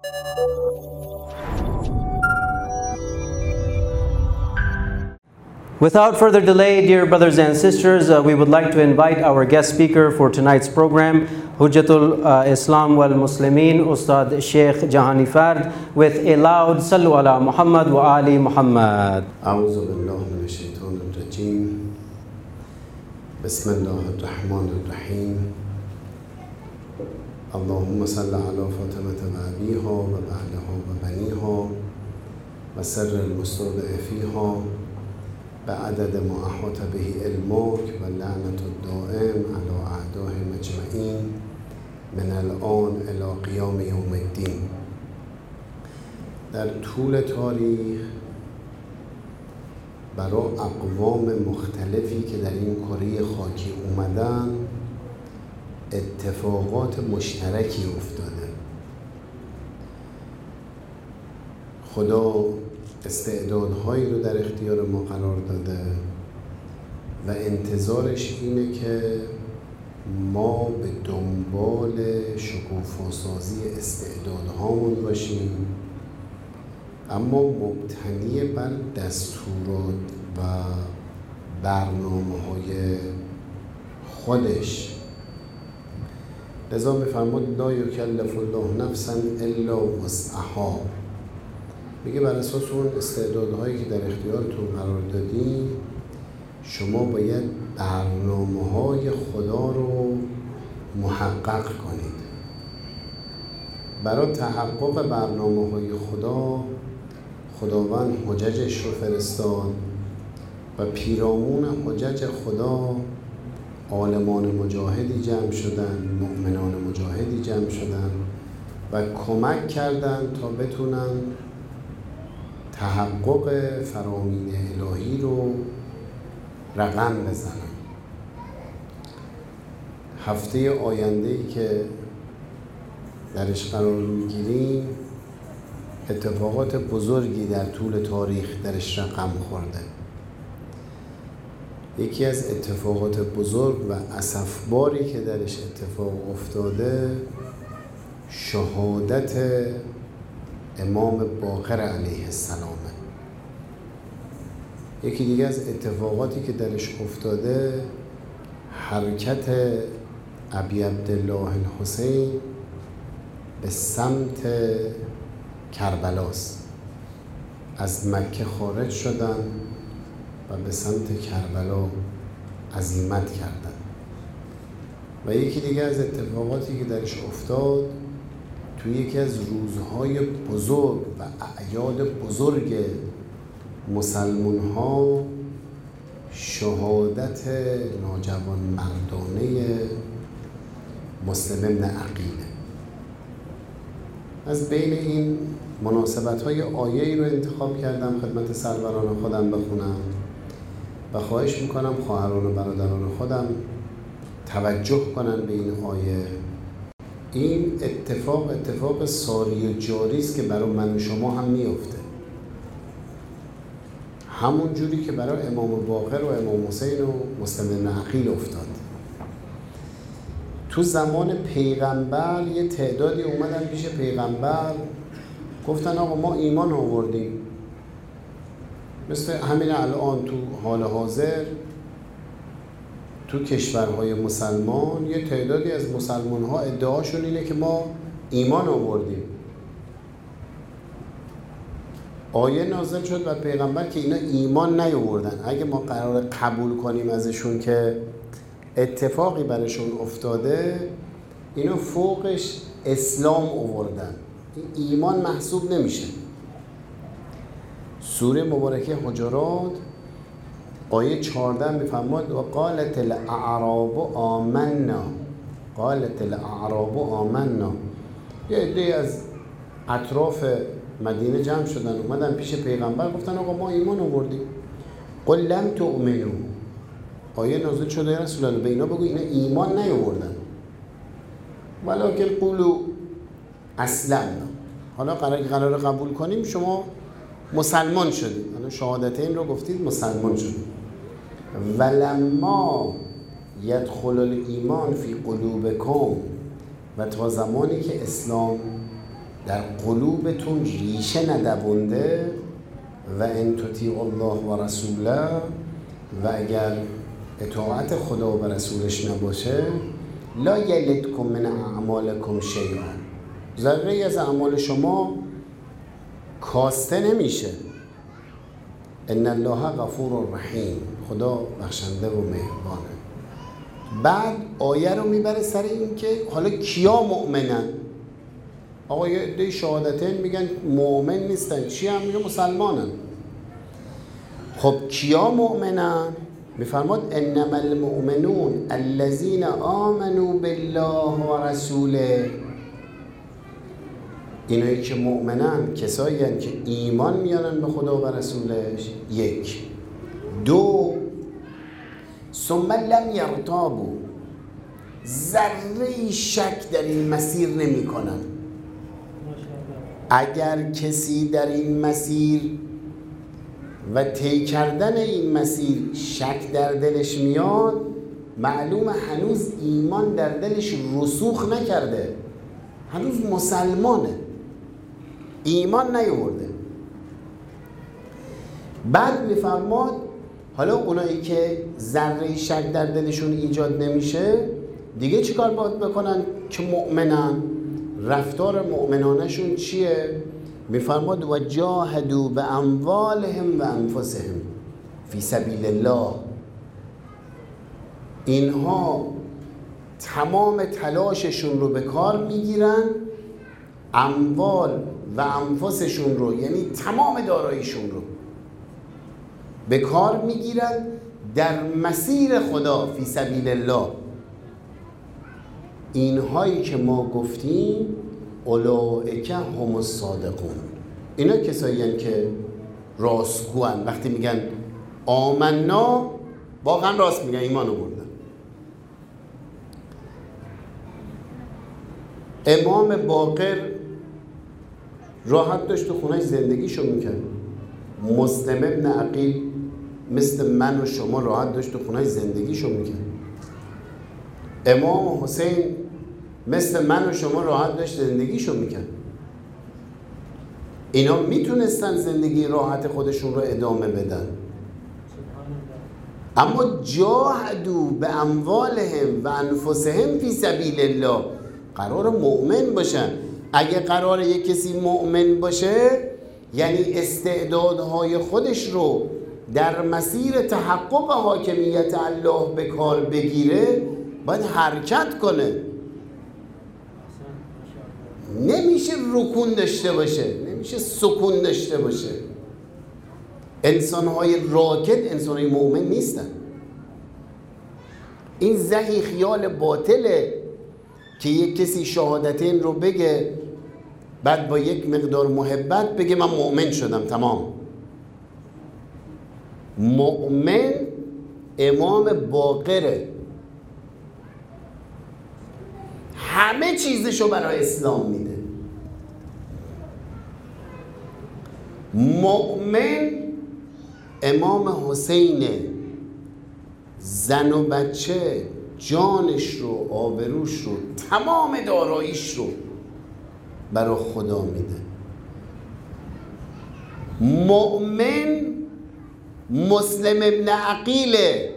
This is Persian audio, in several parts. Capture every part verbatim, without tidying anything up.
Without further delay, dear brothers and sisters, uh, we would like to invite our guest speaker for tonight's program, Hujjatul uh, Islam wal Muslimin, Ustad Sheikh Jahani Fard, with a loud Sallu ala Muhammad wa Ali Muhammad. A'udhu billahi minash shaitanir rajim. Bismillahir rahmanir rahim. Allahumma salli ala Fatimata wa abiha wa ba'laha wa baniha wa sirri al-mustawda'i fiha بعدد ما أحاط به علمك واللعنة الدائم على أعدائه مجمعين من الآن إلى قیام یوم الدین. در طول تاریخ برای اقوام مختلفی که در این کره خاکی اومدن اتفاقات مشترکی افتاده. خدا استعدادهایی رو در اختیار ما قرار داده و انتظارش اینه که ما به دنبال شکوفاسازی استعدادهامون باشیم، اما مبتنی بر دستورات و برنامه‌های خودش. لذا می‌فرمود لا یکلف الله نفسا الا وسعها. میگه بر اساس اون استعدادهایی که در اختیارتون قرار دادیم شما باید برنامه‌های خدا رو محقق کنید. برای تحقق برنامه‌های خدا خداوند حججش رو فرستاد و پیرامون حجج خدا عالمان مجاهدی جمع شدن، مؤمنان مجاهدی جمع شدن و کمک کردن تا بتونن تحقق فرامین الهی رو رقم بزنن. هفته آینده‌ای که درش قرار میگیریم اتفاقات بزرگی در طول تاریخ درش رقم خورده. یکی از اتفاقات بزرگ و اسفباری که درش اتفاق افتاده شهادت امام باقر علیه السلام. یکی دیگه از اتفاقاتی که درش افتاده حرکت ابی عبدالله الحسین به سمت کربلاست. از مکه خارج شدن و به سمت کربلا عزیمت کردن. و یکی دیگه از اتفاقاتی که درش افتاد توی یکی از روزهای بزرگ و اعیاد بزرگ مسلمان ها شهادت ناجوان مردانه مسلم ابن عقیل. از بین این مناسبت های آیه‌ای رو انتخاب کردم خدمت سروران خودم بخونم و خواهش میکنم خواهران و برادران خودم توجه کنن به این آیه. این اتفاق اتفاق ساری و جاری است که برای من و شما هم میفته، همون جوری که برای امام باقر و امام حسین و مسلم بن عقیل افتاد. تو زمان پیغمبر یه تعدادی اومدن پیش پیغمبر گفتن آقا ما ایمان آوردیم، مثل همین الان تو حال حاضر تو کشورهای مسلمان یه تعدادی از مسلمان ها ادعاشون اینه که ما ایمان آوردیم. آیه نازل شد و پیغمبر که اینا ایمان نیاوردن، اگه ما قرار قبول کنیم ازشون که اتفاقی برشون افتاده، اینا فوقش اسلام آوردن، این ایمان محسوب نمیشه. سوره مبارکه حجرات آیه چهارده میفرماد و قالت الاعراب آمنا، قالت الاعراب آمنا. یه عده از اطراف مدینه جمع شدن اومدن پیش پیغمبر گفتن آقا ما ایمان آوردیم. قل لم تؤمنوا، آیه نازل شده یا رسول الله به اینا بگو اینا ایمان نیاوردن، ولکن قولوا اسلمنا، حالا قرار قرار قبول کنیم شما مسلمان شدید، حالا شهادتین رو گفتید مسلمان شدید. ولما یدخل الایمان فی قلوبکم، و تا زمانی که اسلام در قلوبتون ریشه ندوونده و ان تطیعوا الله و رسوله و اگر اطاعت خدا و رسولش نباشه لا یلدکم من اعمالکم شیئا، ذره از اعمال شما کاسته نمیشه. ان الله غفور رحیم، خدا بخشنده و مهربانه. بعد آیه رو میبره سر این که حالا کیا مؤمنن؟ آقا یه عده شهادتین میگن مؤمن نیستن، چی هم میگه مسلمانن. خب کیا مؤمنن؟ میفرماد انما المؤمنون الذين آمنوا بالله و رسوله، اینایی که مؤمنن کسایی هستند که ایمان میارن به خدا و رسولش. یک. دو، ثم لم یرتابوا، ذره شک در این مسیر نمی کنن. اگر کسی در این مسیر و طی کردن این مسیر شک در دلش میاد، معلومه هنوز ایمان در دلش رسوخ نکرده، هنوز مسلمانه، ایمان نیاورده. بعد میفرماد حالا اونایی که ذره شک در دلشون ایجاد نمیشه دیگه چیکار باید بکنن که مؤمنن؟ رفتار مؤمنانشون چیه؟ میفرماد و جاهدوا باموالهم و انفسهم فی سبیل الله، اینها تمام تلاششون رو به کار میگیرن، اموال و انفسشون رو یعنی تمام داراییشون رو به کار میگیرن در مسیر خدا فی سبیل الله. اینهایی که ما گفتیم اولئک هم الصادقون، اینا کسایی هستند که راستگوان. وقتی میگن آمنا واقعا راست میگن، ایمان آوردن. امام باقر راحت داشت تو خونه‌اش زندگیشو میکرد. مسلم ابن عقیل مثل من و شما راحت داشت تو خونه‌اش زندگیشو میکرد. امام حسین مثل من و شما راحت داشت زندگیشو میکرد. اینا میتونستن زندگی راحت خودشون رو ادامه بدن، اما جاهدوا به اموالهم و انفسهم فی سبیل الله، قرار مؤمن باشن. اگه قرار یک کسی مؤمن باشه یعنی استعدادهای خودش رو در مسیر تحقق حاکمیت الله به کار بگیره، باید حرکت کنه. نمیشه رکون داشته باشه، نمیشه سکون داشته باشه. انسانهای راکد انسانهای مؤمن نیستن. این زهی خیال باطله که یک کسی شهادتین رو بگه بعد با یک مقدار محبت بگه من مؤمن شدم تمام. مؤمن امام باقره، همه چیزشو برای اسلام میده. مؤمن امام حسینه، زن و بچه جانش رو، آبروش رو، تمام داراییش رو برای خدا میده. مؤمن مسلم ابن عقیله،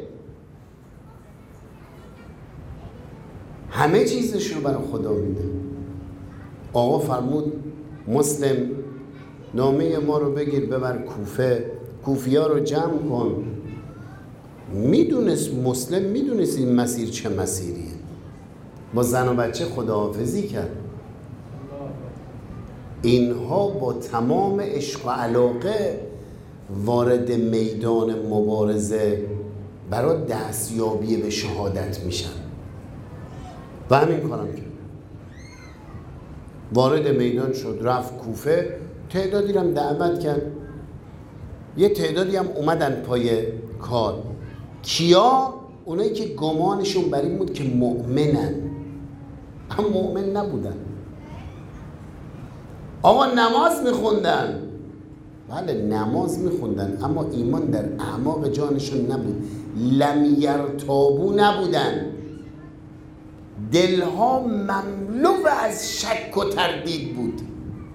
همه چیزش رو برای خدا میده. آقا فرمود مسلم نامه ما رو بگیر ببر کوفه، کوفیا رو جمع کن. میدونست مسلم میدونست این مسیر چه مسیریه. با زن و بچه خداحافظی کرد. اینها با تمام عشق و علاقه وارد میدان مبارزه برای دستیابی به شهادت میشن و همین کارم کرد. وارد میدان شد، رفت کوفه، تعدادی هم دعوت کرد، یه تعدادی هم اومدن پای کار. کیا؟ اونایی که گمانشون بر این بود که مؤمنن اما مؤمن نبودن. آقا نماز میخوندن، بله نماز میخوندن، اما ایمان در اعماق جانشون نبود. لم یرتابو نبودن، دلها مملو از شک و تردید بود.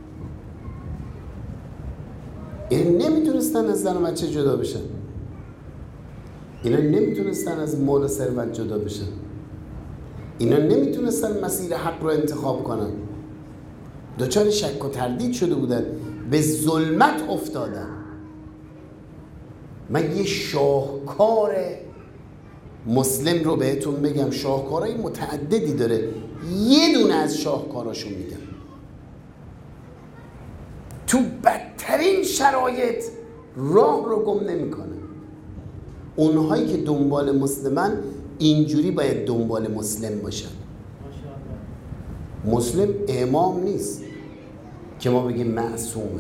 این نمیتونستن از زن و بچه جدا بشن، اینا نمیتونستن از مال و ثروت جدا بشن، اینا نمیتونستن مسیر حق رو انتخاب کنن، دچار شک و تردید شده بودن، به ظلمت افتادن. من یه شاهکار مسلم رو بهتون بگم، شاهکارهای متعددی داره، یه دونه از شاهکاراشو میگم. تو بدترین شرایط راه رو گم نمیکنه. اونهایی که دنبال مسلمن اینجوری باید دنبال مسلم باشن. مسلم امام نیست که ما بگیم معصومه.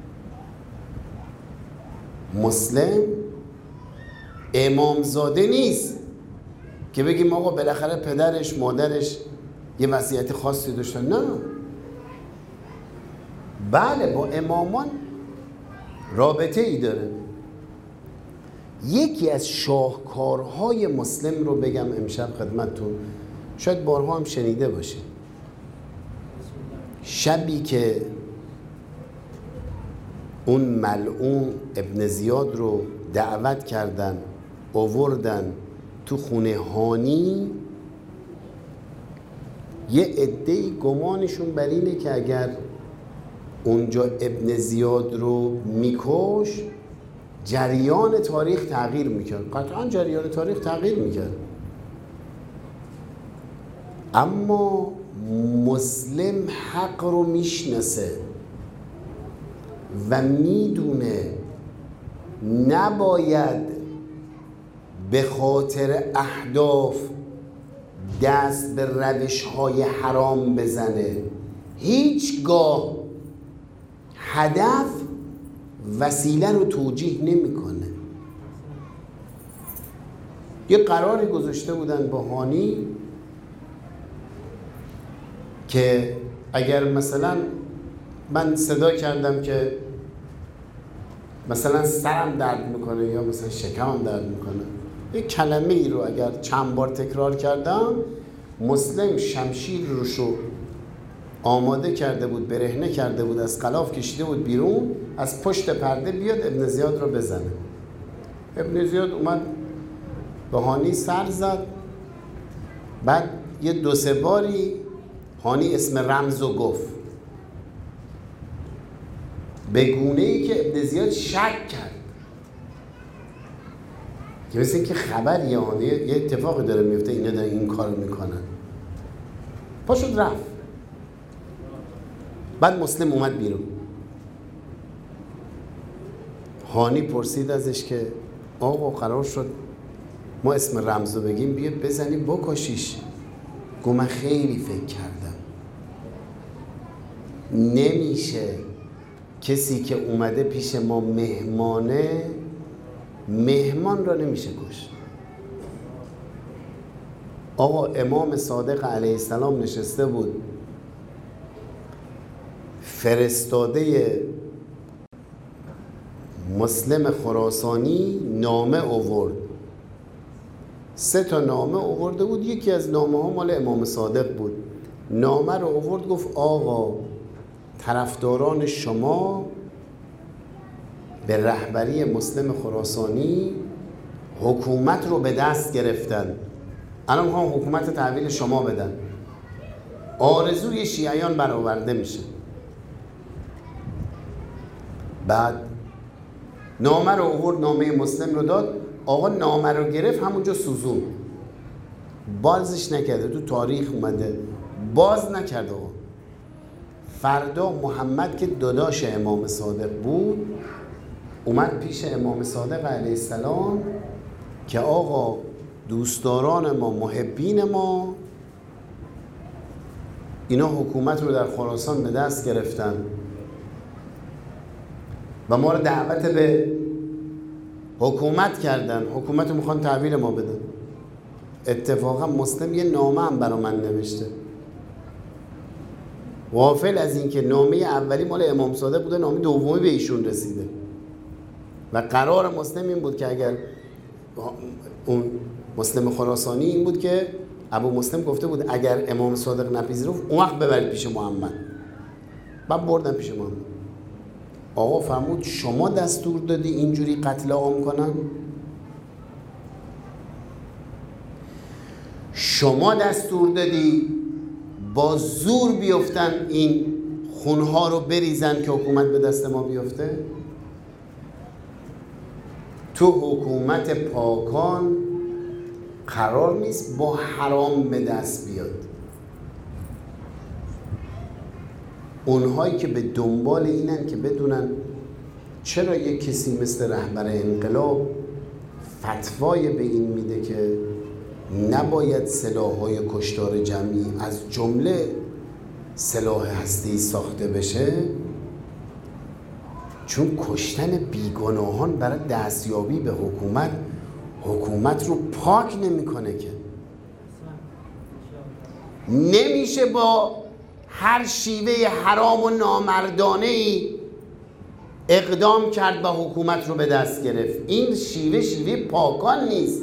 مسلم امامزاده نیست که بگیم آقا بالاخره پدرش مادرش یه وصیت خاصی داشتن. نه، بله با امامان رابطه ای داره. یکی از شاهکارهای مسلم رو بگم امشب خدمتتون، شاید بارها هم شنیده باشید. شبی که اون ملعون ابن زیاد رو دعوت کردن آوردن تو خونه هانی، یه عده‌ای گمانشون بر اینه که اگر اونجا ابن زیاد رو میکش جریان تاریخ تغییر میکرد. قطعا جریان تاریخ تغییر میکرد، اما مسلم حق رو میشناسه و میدونه نباید به خاطر اهداف دست به روش‌های حرام بزنه. هیچگاه هدف وسیله رو توجیه نمیکنه. یه قراری گذاشته بودن با هانی که اگر مثلا من صدا کردم که مثلا سرم درد میکنه یا مثلا شکمم درد میکنه، یک کلمه ای رو اگر چند بار تکرار کردم، مسلم شمشیر روشو آماده کرده بود، برهنه کرده بود، از غلاف کشیده بود بیرون، از پشت پرده بیاد ابن زیاد رو بزنه. ابن زیاد اومد به هانی سر زد، بعد یه دو سه باری هانی اسم رمز رو گفت، به گونه ای که ابن زیاد شک کرد که مثل اینکه خبر یه هانی یه اتفاقی داره میفته، اینا دارن این کار میکنن. پاشد رفت. بعد مسلم اومد بیرون. هانی پرسید ازش که آقا قرار شد ما اسم رمزو بگیم، بیا بزنی بکشیش. گو من خیلی فکر کردم، نمیشه کسی که اومده پیش ما مهمانه، مهمان را نمیشه کشت. آقا امام صادق علیه السلام نشسته بود، فرستاده مسلم خراسانی نامه آورد، سه تا نامه آورده بود، یکی از نامه ها مال امام صادق بود. نامه رو آورد گفت آقا طرفداران شما به رهبری مسلم خراسانی حکومت رو به دست گرفتن، الان هم حکومت تحویل شما بدن، آرزوی شیعیان برآورده میشه. بعد نامه رو آورد، نامه مسلم رو داد، آقا نامه رو گرفت همونجا سوزون، بازش نکرده، تو تاریخ اومده باز نکرده. آقا فردا محمد که داداش امام صادق بود اومد پیش امام صادق علیه السلام که آقا دوستداران ما، محبین ما، اینا حکومت رو در خراسان به دست گرفتن و ما رو دعوت به حکومت کردن، حکومت رو میخوان تحویل ما بدن. اتفاقا مسلم یه نامه هم برا من نوشته، غافل از این که نامه اولی مال امام صادق بوده، نامه دومی به ایشون رسیده و قرار مسلم این بود که اگر اون مسلم خراسانی این بود که ابو مسلم گفته بود اگر امام صادق نپذیرفت اون وقت ببرید پیش محمد. بعد بردن پیش محمد. آقا فرمود شما دستور دادی اینجوری قتل عام کنن؟ شما دستور دادی با زور بیفتن این خونها رو بریزن که حکومت به دست ما بیفته؟ تو حکومت پاکان قرار نیست با حرام به دست بیاد. اونهایی که به دنبال اینن که بدونن چرا یک کسی مثل رهبر انقلاب فتوای به این میده که نباید سلاح‌های کشتار جمعی از جمله سلاح هسته‌ای ساخته بشه، چون کشتن بیگناهان برای دستیابی به حکومت حکومت رو پاک نمیکنه که. نمیشه با هر شیوه حرام و نامردانه ای اقدام کرد و حکومت رو به دست گرفت. این شیوه شیوه پاکان نیست.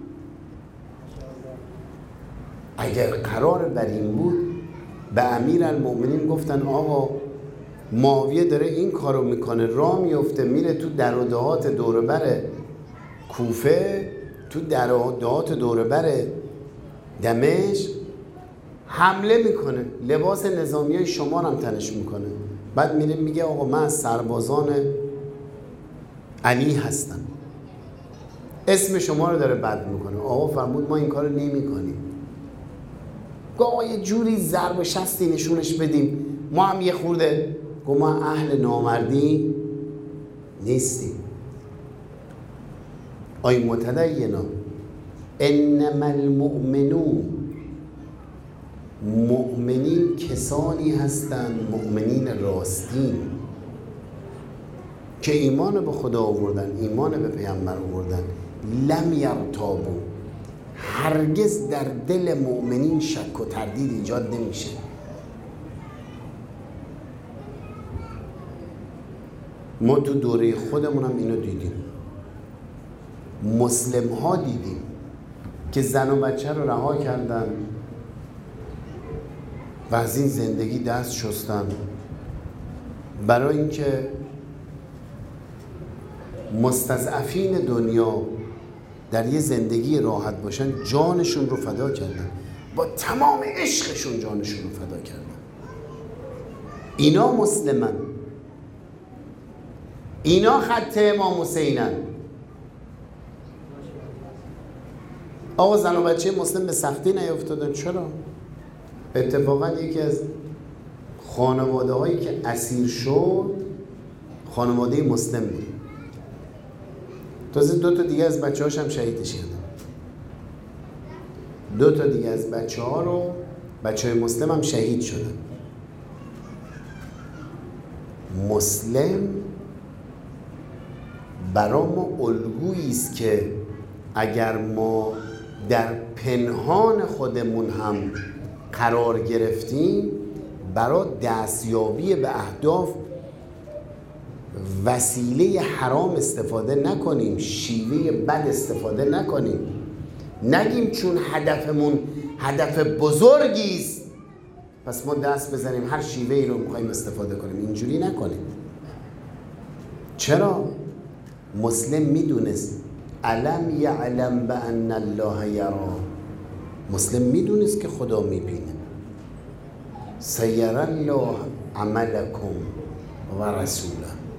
اگر قرار بر این بود به امیرالمؤمنین گفتن آقا معاویه داره این کارو میکنه، راه میفته میره تو در و دهات دوربر کوفه، تو در و دهات دوربر دمشق حمله میکنه، لباس نظامیای شما هم تنش میکنه، بعد میره میگه آقا من از سربازان علی هستم، اسم شما رو داره بد میکنه. آقا فرمود ما این کارو نمیکنیم. آقا یه جوری ضرب شستی نشونش بدیم ما هم یه خورده، گو ما اهل نامردی نیستیم. آی متدینا انما المؤمنون، مؤمنین کسانی هستند، مؤمنین راستین که ایمان به خدا آوردن، ایمان به پیامبر آوردن، لم یرتابوا، هرگز در دل مؤمنین شک و تردید ایجاد نمیشه. ما تو دوره خودمون هم اینو دیدیم، مسلم ها دیدیم که زن و بچه رو رها کردن و از این زندگی دست شستن برای اینکه مستضعفین دنیا در یه زندگی راحت باشن، جانشون رو فدا کردن، با تمام عشقشون جانشون رو فدا کردن. اینا مسلمن، اینا خط امام حسینن. آقا زن و بچه مسلم به سختی نیفتادن. چرا؟ اتفاقا یکی از خانواده هایی که اسیر شد خانواده مسلم بود. تازه دو تا دیگه از بچه هاش هم شهیدش کردن. دو تا دیگه از بچه ها رو بچه های مسلم هم شهید شدن. مسلم برای ما الگویی است که اگر ما در پنهان خودمون هم قرار گرفتیم، برای دستیابی به اهداف وسیله حرام استفاده نکنیم، شیوه بد استفاده نکنیم. نگیم چون هدفمون هدف بزرگی است پس ما دست بزنیم هر شیوه ای رو میخوایم استفاده کنیم. اینجوری نکنیم. چرا؟ مسلم میدونست الم یعلم بان الله یرا، مسلم میدونست که خدا میبینه. سیر الله عملکم و رسوله،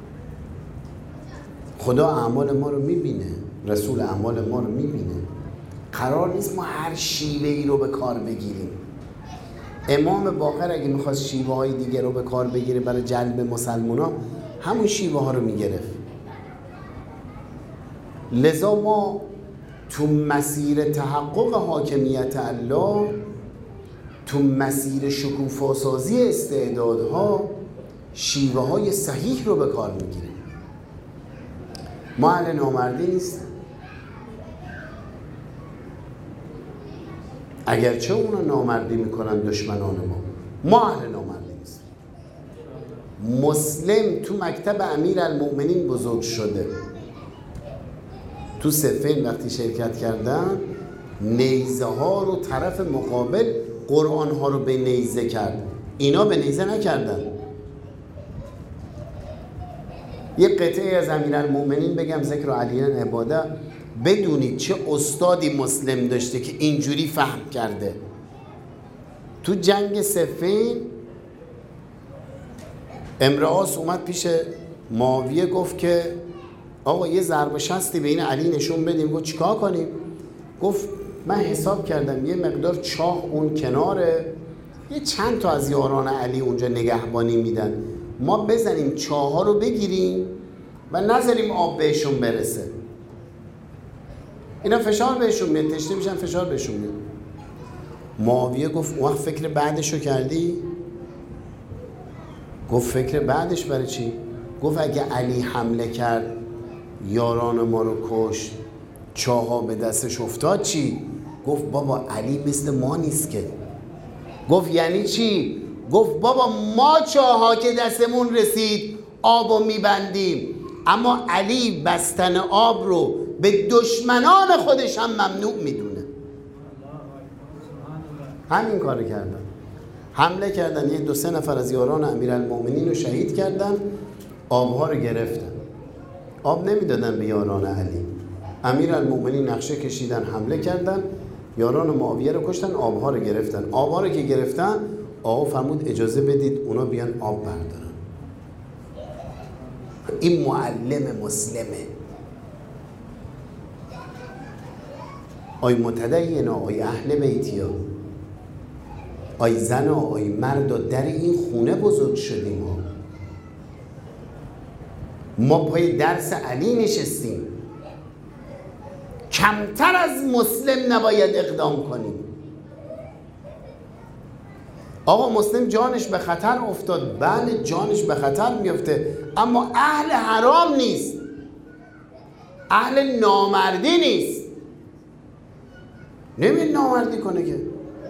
خدا اعمال ما رو میبینه، رسول اعمال ما رو میبینه. قرار نیست ما هر شیوه ای رو به کار بگیریم. امام باقر اگه میخواست شیوه های دیگه رو به کار بگیره برای جلب مسلمان ها، همون شیوه ها رو میگرفت. لذا ما تو مسیر تحقق حاکمیت الله، تو مسیر شکوفاسازی استعدادها، شیوه های صحیح رو به کار میگیریم. ما اهل نامردی نیستیم، اگرچه اونا نامردی میکنن دشمنان ما، ما اهل نامردی نیستیم. مسلم تو مکتب امیرالمؤمنین بزرگ شده. تو صفین وقتی شرکت کردن، نیزه ها رو طرف مقابل قرآن ها رو به نیزه کرد، اینا به نیزه نکردن. یه قطعه از امیرالمؤمنین بگم ذکر علی عباده، بدونید چه استادی مسلم داشته که اینجوری فهم کرده. تو جنگ صفین امرآس اومد پیش معاویه گفت که آقا یه ضرب شستی به این علی نشون بدیم. گفت چیکار کنیم؟ گفت من حساب کردم یه مقدار چاه اون کناره، یه چند تا از یاران علی اونجا نگهبانی میدن، ما بزنیم چاه ها رو بگیریم و نذاریم آب بهشون برسه. اینا فشار بهشون میاد، تشنه میشن، فشار بهشون میاد. معاویه گفت وقت فکر بعدشو کردی؟ گفت فکر بعدش برای چی؟ گفت اگه علی حمله کرد یاران ما رو کشت، چاه ها به دستش افتاد چی؟ گفت بابا علی مثل ما نیست که. گفت یعنی چی؟ گفت بابا ما چاه ها که دستمون رسید آبو میبندیم، اما علی بستن آب رو به دشمنان خودش هم ممنوع میدونه. همین کار کردن، حمله کردن، یه دو سه نفر از یاران امیرالمؤمنین رو شهید کردن، آبها رو گرفتن، آب نمیدادن به یاران علی. امیرالمؤمنین نقشه کشیدن، حمله کردن، یاران معاویه رو کشتن، آبها رو گرفتن. آبها رو که گرفتن، آقا فرمود اجازه بدید اونا بیان آب بردارن. این معلم مسلمه. آی متدینا، آی اهل بیتیا، آی زن و آی مرد، در این خونه بزرگ شدیم ها. ما پای درس علی نشستیم، کمتر از مسلم نباید اقدام کنیم. آقا مسلم جانش به خطر افتاد، بله جانش به خطر میفته، اما اهل حرام نیست، اهل نامردی نیست، نمی‌دونه نامردی کنه که.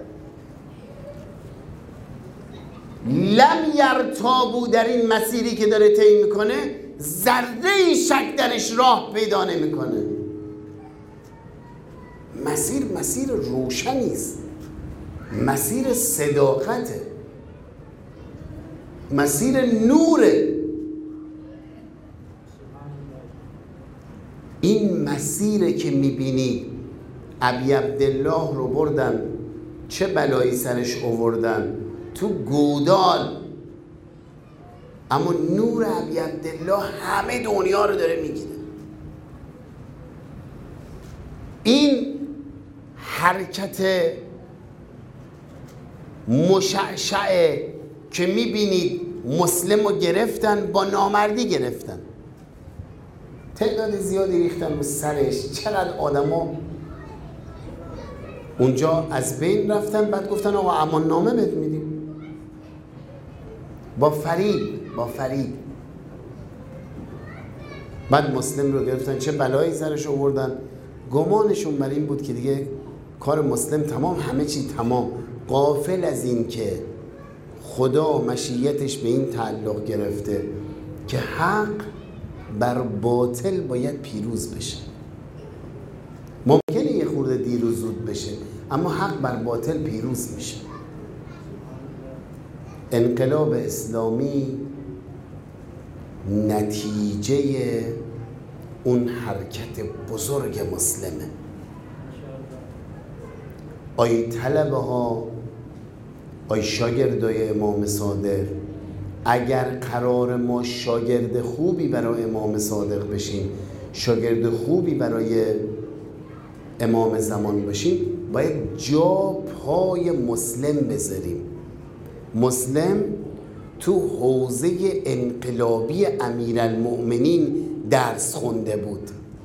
لم یرتابو، در این مسیری که داره طی میکنه ذره شک درش راه پیدا نمیکنه. مسیر مسیر روشنی است، مسیر صداقته، مسیر نوره. این مسیره که میبینید ابی عبدالله رو بردن، چه بلایی سرش آوردن تو گودال، اما نور ابی عبدالله همه دنیا رو داره میگیره. این حرکت مشعشعه که میبینید مسلم رو گرفتن، با نامردی گرفتن، تعداد زیادی ریختن رو سرش، چقدر آدم ها اونجا از بین رفتن. بعد گفتن آقا امان نامه بهت میدیم، با فریب با فریب. بعد مسلم رو گرفتن، چه بلایی سرش آوردن. گمانشون بر این بود که دیگه کار مسلم تمام، همه چی تمام، غافل از این که خدا مشیتش به این تعلق گرفته که حق بر باطل باید پیروز بشه. ممکنه یه خورده دیر و زود بشه، اما حق بر باطل پیروز میشه. انقلاب اسلامی نتیجه اون حرکت بزرگ مسلمه. آی طلبه ها، آی شاگردای امام صادق، اگر قرار ما شاگرد خوبی برای امام صادق بشیم، شاگرد خوبی برای امام زمان باشیم، باید جا پای مسلم بذاریم. مسلم تو حوزه انقلابی امیرالمؤمنین درس خونده بود.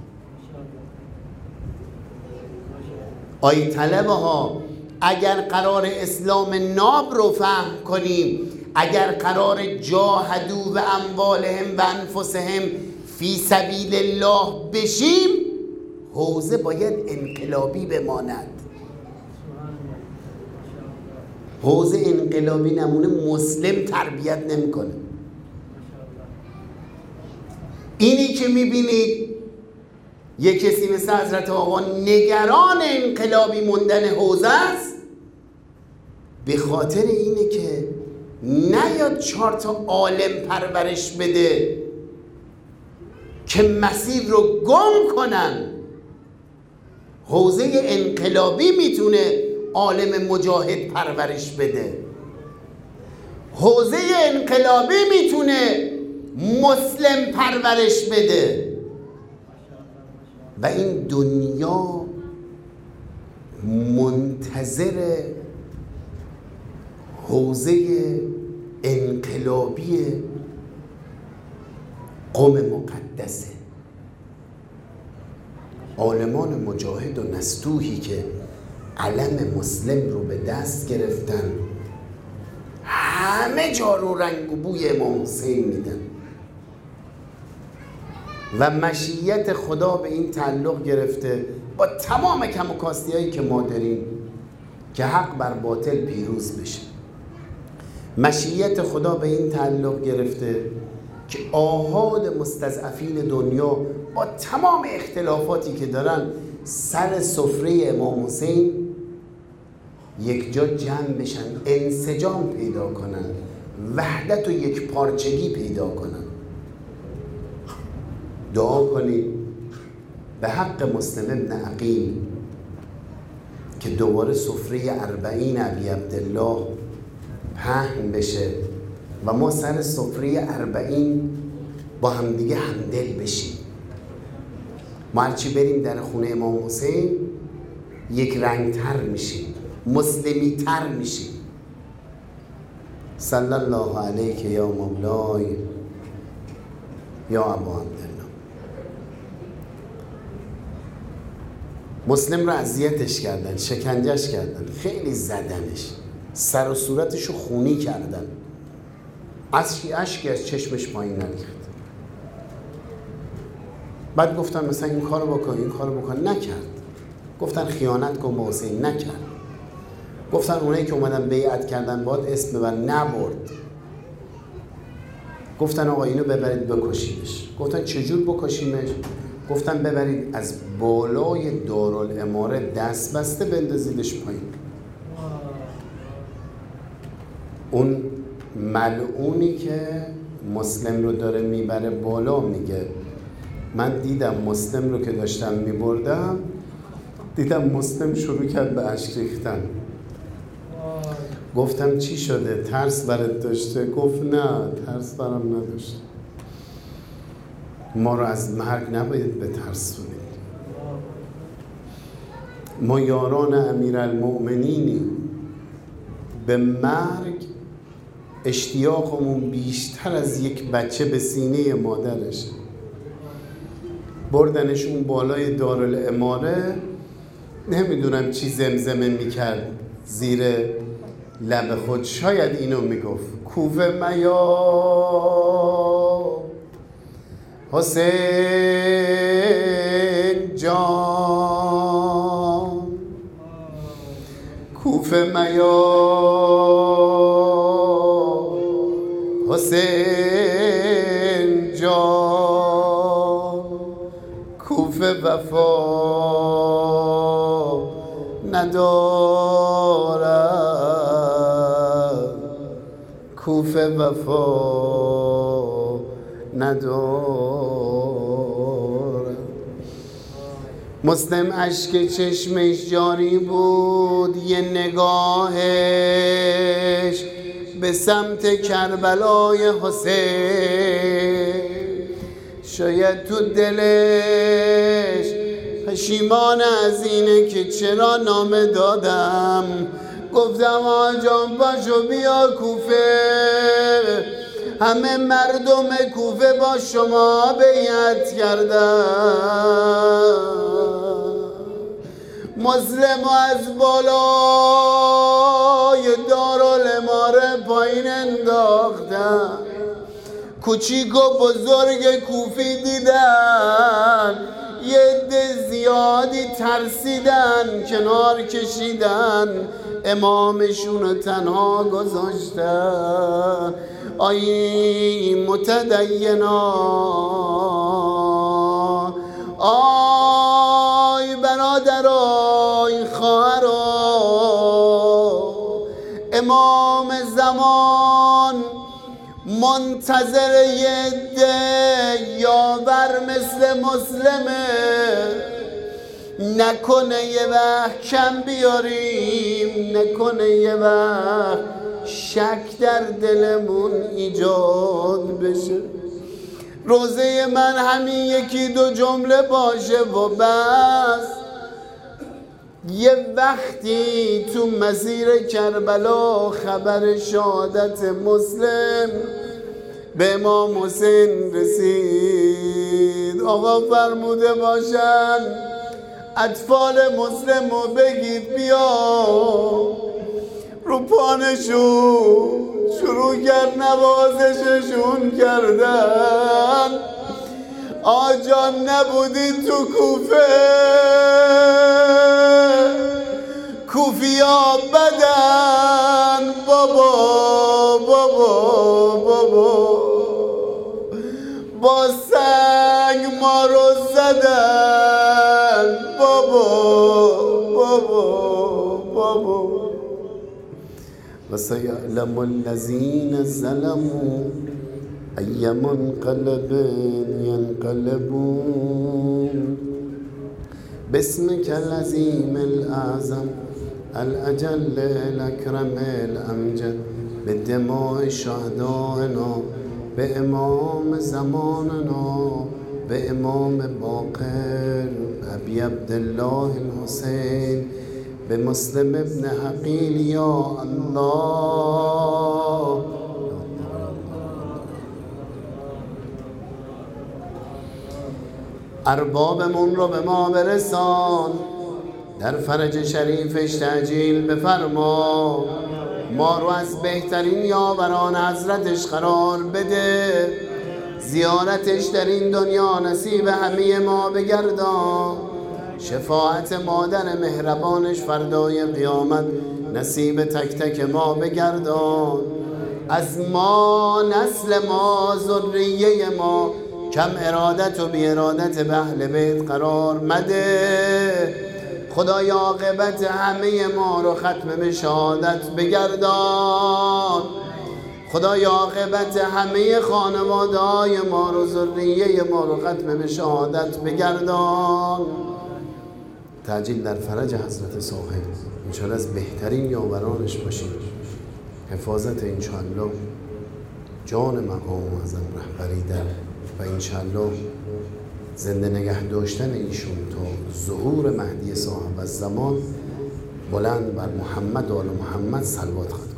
آی طلبه ها، اگر قرار اسلام ناب رو فهم کنیم، اگر قرار جاهدوا و اموالهم و انفسهم فی سبیل الله بشیم، حوزه باید انقلابی بماند. حوزه انقلابی نمونه مسلم تربیت نمیکنه. اینی که میبینید یک کسی مثل حضرت آقا نگران انقلابی موندن حوزه است، به خاطر اینه که نیاد چهار تا عالم پرورش بده که مسیر رو گم کنن. حوزه انقلابی میتونه عالم مجاهد پرورش بده، حوزه انقلابی میتونه مسلم پرورش بده و این دنیا منتظر حوزه انقلابی قوم مقدسه. عالمان مجاهد و نستوحی که علم مسلم رو به دست گرفتن همه جا رو رنگ و بوی امام حسین میدن و مشیت خدا به این تعلق گرفته با تمام کم و کاستی هایی که ما داریم که حق بر باطل پیروز بشه. مشیت خدا به این تعلق گرفته که آحاد مستضعفین دنیا با تمام اختلافاتی که دارن سر سفره امام حسین یک جا جمع بشن، انسجام پیدا کنن، وحدت و یک پارچگی پیدا کنن. دعا کنید به حق مسلم ابن عقیل که دوباره سفره اربعین ابی عبدالله پهن بشه و ما سر سفره اربعین با همدیگه همدل بشیم. ما هرچی بریم در خونه امام حسین یک رنگ تر میشیم، مسلمی تر میشیم. صلی الله علیک یا مولای یا ابا عبدالله. مسلم رو اذیتش کردن، شکنجهش کردن، خیلی زدنش، سر و صورتشو خونی کردن، اشکی اشکی از چشمش پایین نمی‌کرد. بعد گفتن مثلا این کارو بکن، این کارو بکن، نکرد. گفتن خیانت کن به حسین، نکرد. گفتن اونایی که اومدن بیعت کردن باید اسم ببر، نبرد. گفتن آقا اینو ببرید بکشیدش. گفتن چجور بکشیمش؟ گفتن ببرید از بالای دارالاماره دست بسته بندازیدش پایین. اون ملعونی که مسلم رو داره میبره بالا میگه من دیدم مسلم رو که داشتم میبردم، دیدم مسلم شروع کرد به اشک ریختن. گفتم چی شده؟ ترس برات داشته؟ گفت نه ترس برام نداشته. ما رو از مرگ نباید بترسونید. ما یاران امیرالمؤمنینیم. به مرگ اشتیاقمون بیشتر از یک بچه به سینه مادرشه. بردنشون بالای دارالاماره، نمیدونم چی زمزمه میکرد زیر لب خود، شاید اینو میگفت کوفه میا حسین جان، کوفه میا حسین جان، کوفه وفا ندارد، کوفه وفا ندارد. مسلم اشک چشمش جاری بود، یه نگاهش به سمت کربلای حسین. شاید تو دلش پشیمان از اینه که چرا نامه دادم. گفتم آجان پاشو بیا کوفه، همه مردم کوفه با شما بیعت کردن. مسلم از بالای دارالاماره پایین انداختن. کوچیک و بزرگ کوفی دیدن، یه عده زیادی ترسیدن، کنار کشیدن، امامشون رو تنها گذاشتن. آی متدینا، آی برادرای خواهرا، امام زمان منتظر یه عده یاور مثل مسلمه، نکنه یه وقت کم بیاریم، نکنه یه وقت شک در دلمون ایجاد بشه. روزه من همین یکی دو جمله باشه و بس. یه وقتی تو مسیر کربلا خبر شهادت مسلم به امام حسین رسید، آقا فرموده باشن اطفال مسلم رو بگید بیا. رو پانشون شروع کرد نوازششون کردن. آجان نبودی تو کوفه، کوفیا بدن بابا بابا بابا، با سنگ ما رو زدن بابا بابا بابا. و سیعلم الذین ظلموا ای منقلب ینقلبون. باسمک العظیم الاعظم الاجل الاکرم الامجد، به دماء شهدائنا، به امام زماننا، به امام باقر ابی عبدالله الحسین، به مسلم ابن حقیل یا الله. اربابمون رو به ما برسان، در فرج شریفش تعجیل بفرما. ما رو از بهترین یاوران حضرتش قرار بده، زیارتش در این دنیا نصیب همه ما بگردان. شفاعت مادر مهربانش فردای قیامت نصیب تک تک ما بگردان. از ما، نسل ما، ذریه ما کم ارادت و بی ارادت به اهل بیت قرار مده. خدای عاقبت همه ما رو ختم به شهادت بگردان. خدای عاقبت همه خانواده های ما رو، ذریه ما رو ختم به شهادت بگردان. تعجیل در فرج حضرت صاحب، انشاءالله از بهترین یاورانش باشیم. حفاظت انشاءالله جان مقام معظم رهبری در و انشاءالله زنده نگه داشتن ایشون تا ظهور مهدی صاحب الزمان. بلند بر محمد و آل محمد صلوات خواهد.